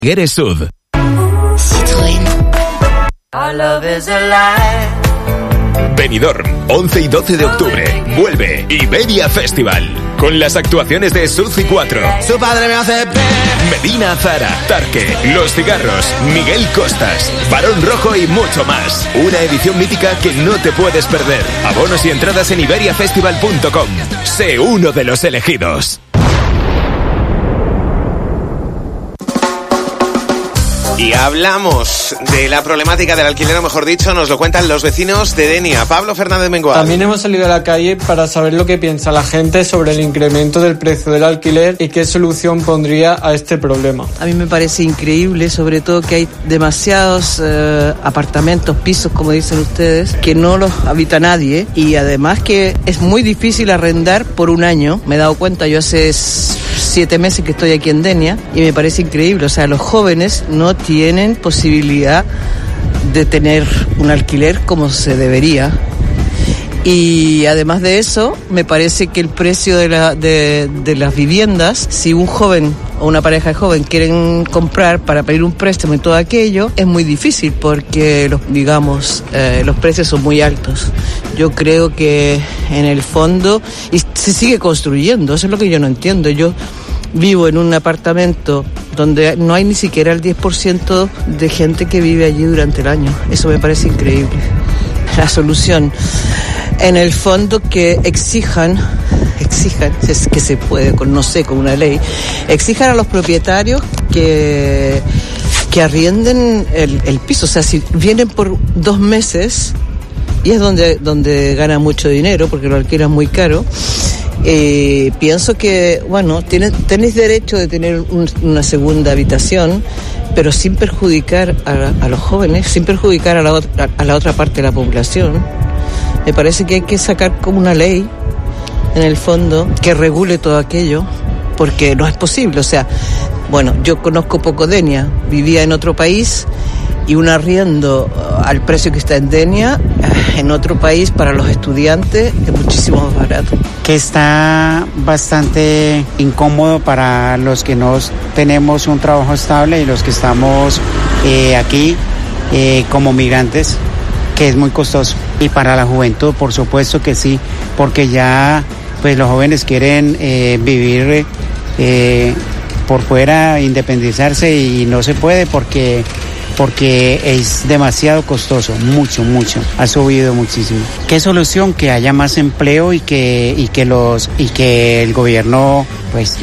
Figueres Sud. Citroën. Our love is alive. Benidorm, 11 y 12 de octubre. Vuelve Iberia Festival. Con las actuaciones de Suzy 4. Su padre me hace Medina Zara, Tarque, Los Cigarros, Miguel Costas, Barón Rojo y mucho más. Una edición mítica que no te puedes perder. Abonos y entradas en iberiafestival.com. Sé uno de los elegidos. Y hablamos de la problemática del alquiler, o mejor dicho, nos lo cuentan los vecinos de Denia. Pablo Fernández Mengual. También hemos salido a la calle para saber lo que piensa la gente sobre el incremento del precio del alquiler y qué solución pondría a este problema. A mí me parece increíble, sobre todo que hay demasiados apartamentos, pisos, como dicen ustedes, que no los habita nadie, y además que es muy difícil arrendar por un año. Me he dado cuenta, yo hace 7 meses que estoy aquí en Denia y me parece increíble. O sea, los jóvenes no tienen posibilidad de tener un alquiler como se debería. Y además de eso, me parece que el precio de las viviendas, si un joven o una pareja de joven quieren comprar para pedir un préstamo y todo aquello, es muy difícil porque los precios son muy altos. Yo creo que en el fondo, y se sigue construyendo, eso es lo que yo no entiendo. Yo vivo en un apartamento donde no hay ni siquiera el 10% de gente que vive allí durante el año. Eso me parece increíble. La solución, en el fondo, que exijan, es que se puede, con una ley, exijan a los propietarios que arrienden el piso. O sea, si vienen por 2 meses, y es donde gana mucho dinero, porque lo alquilan muy caro, pienso que, bueno, tenéis derecho de tener una segunda habitación, pero sin perjudicar a los jóvenes, sin perjudicar a la otra parte de la población. Me parece que hay que sacar como una ley, en el fondo, que regule todo aquello, porque no es posible. O sea, bueno, yo conozco poco Denia, vivía en otro país, y un arriendo al precio que está en Denia, en otro país, para los estudiantes, es muchísimo más barato. Que está bastante incómodo para los que no tenemos un trabajo estable y los que estamos aquí como migrantes, que es muy costoso. Y para la juventud, por supuesto que sí, porque ya pues los jóvenes quieren vivir por fuera, independizarse, y no se puede porque es demasiado costoso, mucho, ha subido muchísimo. ¿Qué solución? Que haya más empleo y que el gobierno pues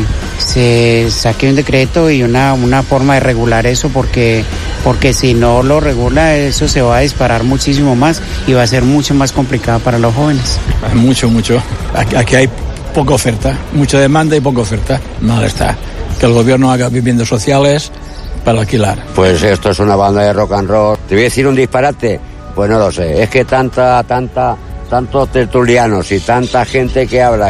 se saque un decreto y una forma de regular eso, porque si no lo regula, eso se va a disparar muchísimo más y va a ser mucho más complicado para los jóvenes. Mucho. Aquí hay poca oferta, mucha demanda y poca oferta. Mal está. Que el gobierno haga viviendas sociales para alquilar. Pues esto es una banda de rock and roll. ¿Te voy a decir un disparate? Pues no lo sé. Es que tantos tertulianos y tanta gente que habla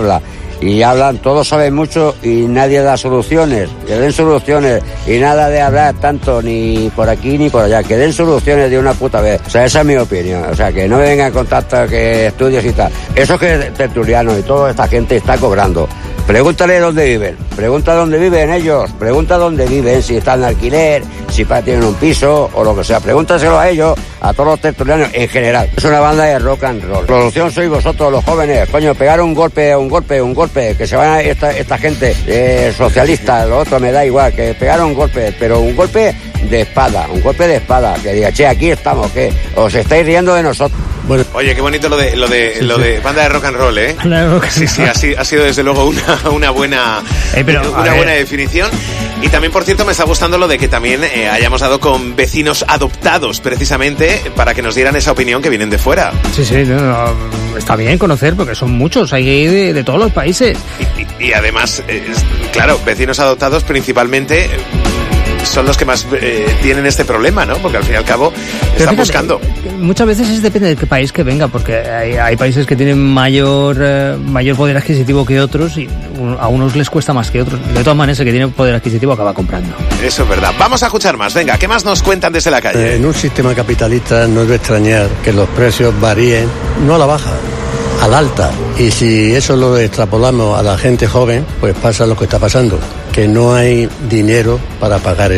y hablan, todos saben mucho y nadie da soluciones. Que den soluciones y nada de hablar tanto ni por aquí ni por allá. Que den soluciones de una puta vez. O sea, esa es mi opinión. O sea, que no me vengan con tanto que estudios y tal. Eso que tertulianos y toda esta gente está cobrando. Pregúntale dónde viven, pregunta dónde viven ellos, pregunta dónde viven, si están en alquiler, si tienen un piso o lo que sea. Pregúntaselo a ellos, a todos los tertulianos en general. Es una banda de rock and roll. La solución sois vosotros, los jóvenes. Coño, pegar un golpe, que se van esta gente socialista, lo otro me da igual, que pegar un golpe, pero un golpe de espada, que diga, che, aquí estamos, que os estáis riendo de nosotros. Bueno. Oye, qué bonito lo de banda de rock and roll, ¿eh? Sí, ha sido desde luego una buena definición. Y también, por cierto, me está gustando lo de que también hayamos dado con vecinos adoptados, precisamente, para que nos dieran esa opinión, que vienen de fuera. Sí, está bien conocer, porque son muchos, hay de todos los países. Y además, claro, vecinos adoptados principalmente son los que más tienen este problema, ¿no? Porque al fin y al cabo están buscando. Muchas veces depende de qué país que venga, porque hay países que tienen mayor poder adquisitivo que otros, y a unos les cuesta más que otros. De todas maneras, el que tiene poder adquisitivo acaba comprando. Eso es verdad. Vamos a escuchar más. Venga, ¿qué más nos cuentan desde la calle? En un sistema capitalista no es de extrañar que los precios varíen, no a la baja, a la alta. Y si eso lo extrapolamos a la gente joven, pues pasa lo que está pasando, que no hay dinero para pagar